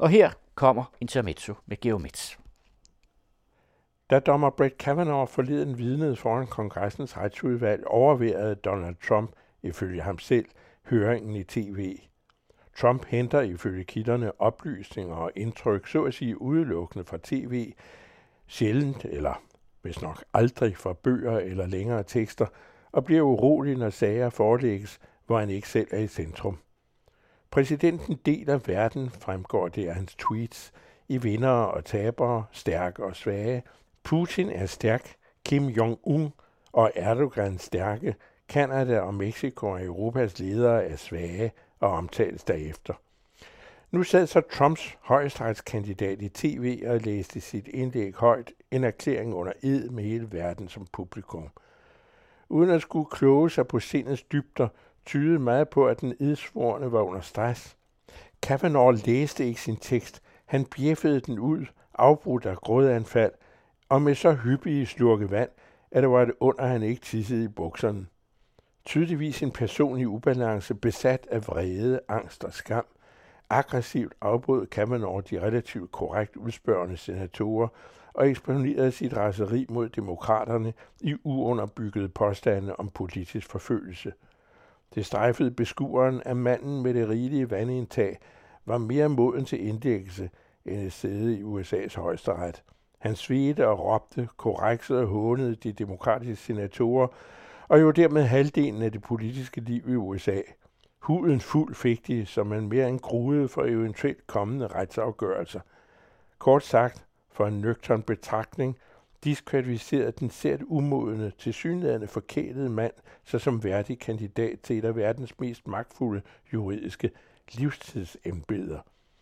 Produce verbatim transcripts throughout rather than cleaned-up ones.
Og her kommer Intermezzo med Georg Metz. Da dommer Brett Kavanaugh forleden vidnede foran kongressens retsudvalg, overværede Donald Trump, ifølge ham selv, høringen i tv. Trump henter ifølge kilderne oplysninger og indtryk, så at sige udelukkende fra tv, sjældent eller hvis nok aldrig fra bøger eller længere tekster, og bliver urolig, når sager forelægges, hvor han ikke selv er i centrum. Præsidenten deler verden, fremgår det af hans tweets, i vindere og tabere, stærke og svage. Putin er stærk, Kim Jong-un og Erdogan stærke, Canada og Mexico og Europas ledere er svage og omtales derefter. Nu sad så Trumps højesteretskandidat i tv og læste sit indlæg højt, en erklæring under ed med hele verden som publikum. Uden at skulle kloge sig på sindets dybder, tydede meget på, at den edsvorne var under stress. Kavanaugh læste ikke sin tekst, han bjeffede den ud, afbrudt af grådanfald, og med så hyppige slurke vand, at det var et under, han ikke tissede i bukserne. Tydeligvis en person i ubalance, besat af vrede, angst og skam. Aggressivt afbrød Kavanaugh de relativt korrekt udspørgende senatorer og eksponerede sit raseri mod demokraterne i uunderbyggede påstande om politisk forfølgelse. Det strejfede beskueren af manden med det rigelige vandindtag var mere moden til indlæggelse end et sæde i U S A's højesteret. Han svedte og råbte, korreksede og hånede de demokratiske senatorer, og jo dermed halvdelen af det politiske liv i U S A. Huden fuld fik de, som man mere end gruede for eventuelt kommende retsafgørelser. Kort sagt, for en nøgtern betragtning, diskvalificerede den sært umodne, tilsyneladende forkælede mand sig som værdig kandidat til et af verdens mest magtfulde juridiske livstidsembeder.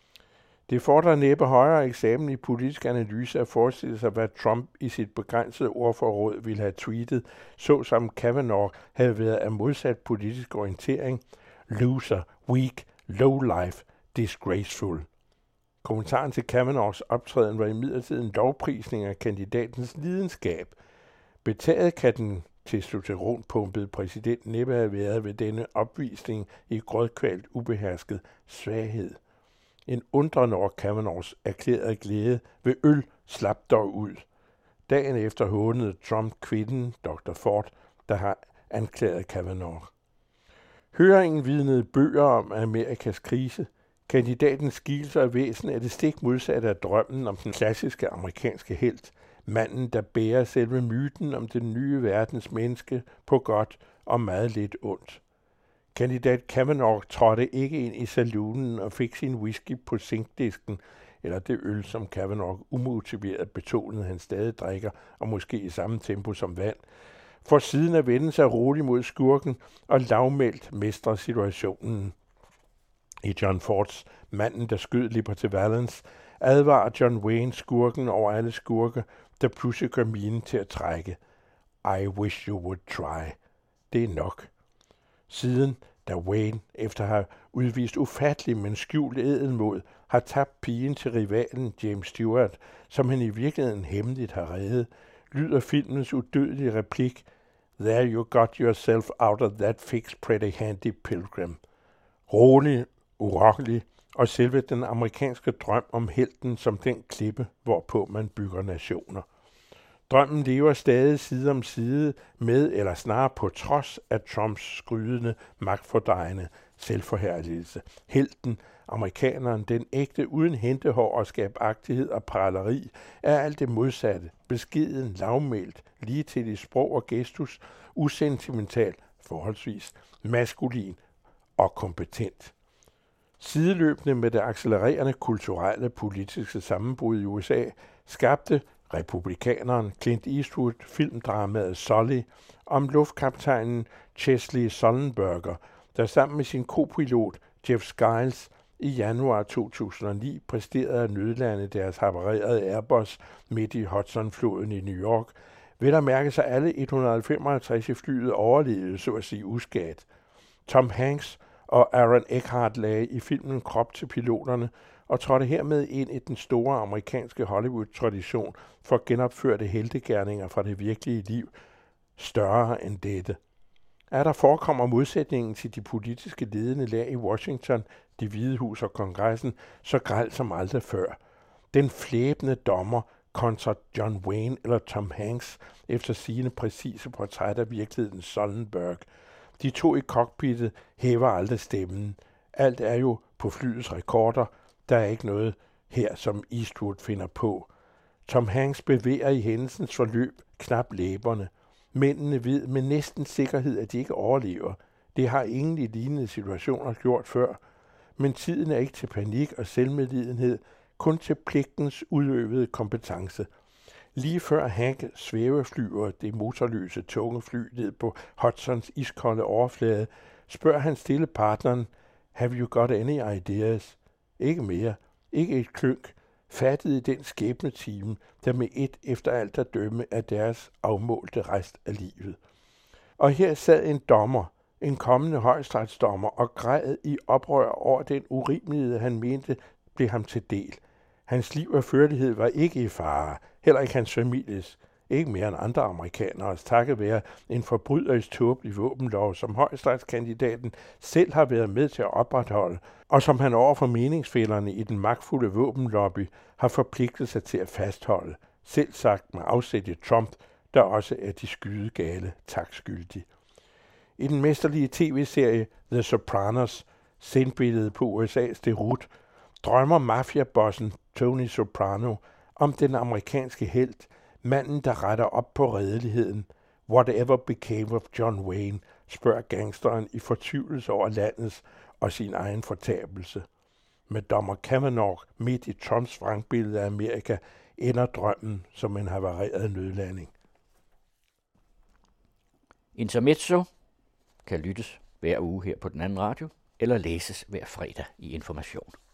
Det fordrer næppe højere eksamen i politisk analyse at forestille sig, hvad Trump i sit begrænsede ordforråd ville have tweetet, såsom Kavanaugh havde været af modsat politisk orientering, loser, weak, lowlife, disgraceful. Kommentaren til Kavanaughs optræden var imidlertid en lovprisning af kandidatens lidenskab. Betaget kan den testosteronpumpede præsident næppe have været ved denne opvisning i grødkvalt ubehersket svaghed. En undrende over Kavanaughs erklærede glæde ved øl slap dog ud. Dagen efter hånede Trump kvinden, doktor Ford, der har anklaget Kavanaugh. Høringen vidnede bøger om Amerikas krise. Kandidatens skikkelse og væsen er det stik modsatte af drømmen om den klassiske amerikanske helt. Manden, der bærer selve myten om den nye verdens menneske på godt og meget lidt ondt. Kandidat Kavanaugh trådte ikke ind i saloonen og fik sin whisky på zinkdisken, eller det øl, som Kavanaugh umotiveret betonede, han stadig drikker, og måske i samme tempo som vand, for siden at vende sig roligt mod skurken og lavmældt mestre situationen. I John Fords Manden, der skød Liberty Valance, advarer John Wayne skurken over alle skurke, der pludselig gør minen til at trække. I wish you would try. Det er nok. Siden, da Wayne, efter at have udvist ufattelig, men skjult ædelmod, har tabt pigen til rivalen James Stewart, som han i virkeligheden hemmeligt har reddet, lyder filmens udødelige replik, There you got yourself out of that fix pretty handy pilgrim. Rolig, urokkelig og selve den amerikanske drøm om helten som den klippe, hvorpå man bygger nationer. Drømmen lever stadig side om side med, eller snarere på trods af Trumps skrydende, magtfordrejende selvforherligelse. Helten, amerikaneren, den ægte uden hentehår og skabagtighed og praleri, er alt det modsatte, beskeden, lavmældt, lige til i sprog og gestus, usentimental, forholdsvis, maskulin og kompetent. Sideløbende med det accelererende kulturelle politiske sammenbrud i U S A, skabte republikaneren Clint Eastwood filmdramaet Sully om luftkaptajnen Chesley Sullenberger, der sammen med sin kopilot Jeff Skiles i januar to tusind og ni præsterede at nødlande deres havarerede Airbus midt i Hudsonfloden i New York, vel at mærke sig alle et hundrede femoghalvtreds i flyet overlevede, så at sige uskadt. Tom Hanks og Aaron Eckhart lagde i filmen krop til piloterne og trådte hermed ind i den store amerikanske Hollywood-tradition for genopførte heltegerninger fra det virkelige liv, større end dette. Er der forekommer modsætningen til de politiske ledende lag i Washington, Det Hvide Hus og Kongressen, så grel som aldrig før. Den flæbende dommer kontra John Wayne eller Tom Hanks efter sigende præcise portræt af virkelighedens Sullenberg. De to i cockpittet hæver aldrig stemmen. Alt er jo på flyets rekorder. Der er ikke noget her, som Eastwood finder på. Tom Hanks bevæger i hændelsens forløb knap læberne. Mændene ved med næsten sikkerhed, at de ikke overlever. Det har ingen i lignende situationer gjort før. Men tiden er ikke til panik og selvmedlidenhed, kun til pligtens udøvede kompetence. Lige før Hank svæveflyver det motorløse tunge fly ned på Hudsons iskolde overflade, spørger han stille partneren, "Have you got any ideas?" Ikke mere. Ikke et klynk. Fattet i den skæbnetime, der med et efter alt at dømme af deres afmålte rest af livet. Og her sad en dommer, en kommende højesteretsdommer, og græd i oprør over den urimelighed, han mente blev ham til del. Hans liv og førlighed var ikke i fare, heller ikke hans families, ikke mere end andre amerikaneres, takket være en forbryderisk tåbelig våbenlov, som højesteretskandidaten selv har været med til at opretholde, og som han over for meningsfælderne i den magtfulde våbenlobby har forpligtet sig til at fastholde, selv sagt med afsæt i Trump, der også er de skydegale takskyldig. I den mesterlige tv-serie The Sopranos, sendbilledet på U S A's derut, drømmer mafiabossen Tony Soprano om den amerikanske helt, manden, der retter op på redeligheden. Whatever became of John Wayne, spørger gangsteren i fortvivlelse over landets og sin egen fortabelse. Med dommer Kavanaugh midt i Trumps vrangbillede af Amerika ender drømmen som en havareret nødlanding. Intermezzo kan lyttes hver uge her på den anden radio, eller læses hver fredag i Information.